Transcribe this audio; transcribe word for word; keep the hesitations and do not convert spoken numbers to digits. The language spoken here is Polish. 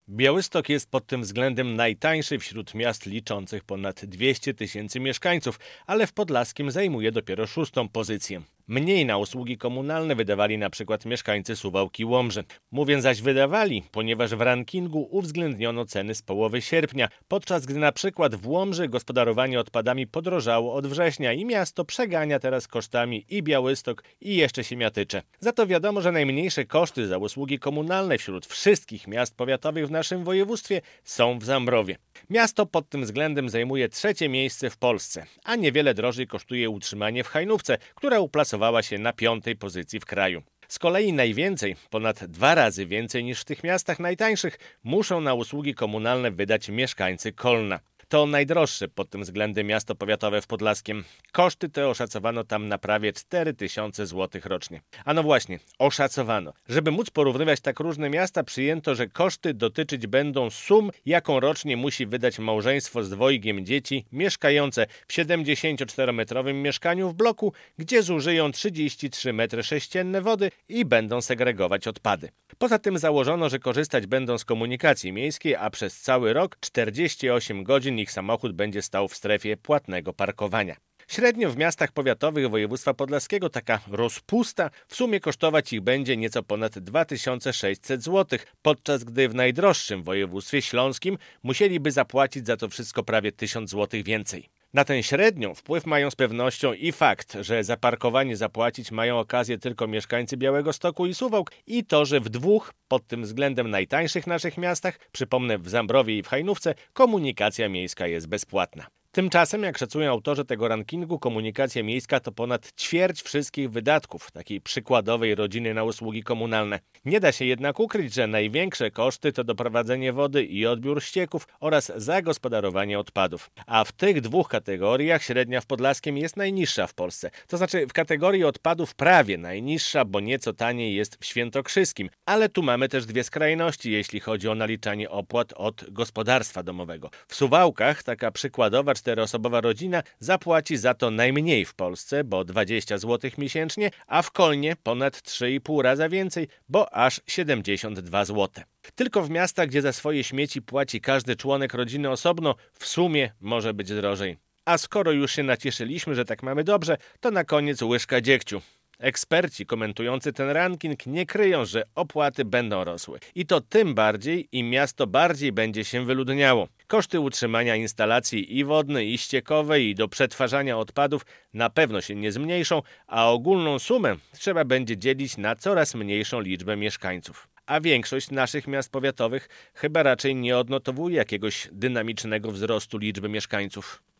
Białystok jest pod tym względem najtańszy wśród miast liczących ponad dwieście tysięcy mieszkańców, ale w Podlaskim zajmuje dopiero szóstą pozycję. Mniej na usługi komunalne wydawali na przykład mieszkańcy Suwałk i Łomży. Mówię zaś wydawali, ponieważ w rankingu uwzględniono ceny z połowy sierpnia, podczas gdy na przykład w Łomży gospodarowanie odpadami podrożało od września i miasto przegania teraz kosztami i Białystok i jeszcze Siemiatycze. Za to wiadomo, że najmniejsze koszty za usługi komunalne wśród wszystkich miast powiatowych w naszym województwie są w Zambrowie. Miasto pod tym względem zajmuje trzecie miejsce w Polsce, a niewiele drożej kosztuje utrzymanie w Hajnówce, która uplasowała się na piątej pozycji w kraju. Z kolei najwięcej, ponad dwa razy więcej niż w tych miastach najtańszych, muszą na usługi komunalne wydać mieszkańcy Kolna. To najdroższe pod tym względem miasto powiatowe w Podlaskiem. Koszty te oszacowano tam na prawie cztery tysiące złotych rocznie. A no właśnie, oszacowano. Żeby móc porównywać tak różne miasta, przyjęto, że koszty dotyczyć będą sum, jaką rocznie musi wydać małżeństwo z dwojgiem dzieci mieszkające w siedemdziesięcioczterometrowym mieszkaniu w bloku, gdzie zużyją trzydzieści trzy metry sześcienne wody i będą segregować odpady. Poza tym założono, że korzystać będą z komunikacji miejskiej, a przez cały rok czterdzieści osiem godzin ich samochód będzie stał w strefie płatnego parkowania. Średnio w miastach powiatowych województwa podlaskiego taka rozpusta w sumie kosztować ich będzie nieco ponad dwa tysiące sześćset złotych, podczas gdy w najdroższym województwie śląskim musieliby zapłacić za to wszystko prawie tysiąc złotych więcej. Na tę średnią wpływ mają z pewnością i fakt, że za parkowanie zapłacić mają okazję tylko mieszkańcy Białegostoku i Suwałk i to, że w dwóch pod tym względem najtańszych naszych miastach, przypomnę w Zambrowie i w Hajnówce, komunikacja miejska jest bezpłatna. Tymczasem, jak szacują autorzy tego rankingu, komunikacja miejska to ponad ćwierć wszystkich wydatków takiej przykładowej rodziny na usługi komunalne. Nie da się jednak ukryć, że największe koszty to doprowadzenie wody i odbiór ścieków oraz zagospodarowanie odpadów. A w tych dwóch kategoriach średnia w Podlaskiem jest najniższa w Polsce. To znaczy w kategorii odpadów prawie najniższa, bo nieco taniej jest w Świętokrzyskim. Ale tu mamy też dwie skrajności, jeśli chodzi o naliczanie opłat od gospodarstwa domowego. W Suwałkach taka przykładowa czteroosobowa rodzina zapłaci za to najmniej w Polsce, bo dwadzieścia złotych miesięcznie, a w Kolnie ponad trzy i pół raza więcej, bo aż siedemdziesiąt dwa złote. Tylko w miastach, gdzie za swoje śmieci płaci każdy członek rodziny osobno, w sumie może być drożej. A skoro już się nacieszyliśmy, że tak mamy dobrze, to na koniec łyżka dziegciu. Eksperci komentujący ten ranking nie kryją, że opłaty będą rosły. I to tym bardziej, im miasto bardziej będzie się wyludniało. Koszty utrzymania instalacji i wodnej, i ściekowej, i do przetwarzania odpadów na pewno się nie zmniejszą, a ogólną sumę trzeba będzie dzielić na coraz mniejszą liczbę mieszkańców. A większość naszych miast powiatowych chyba raczej nie odnotowuje jakiegoś dynamicznego wzrostu liczby mieszkańców.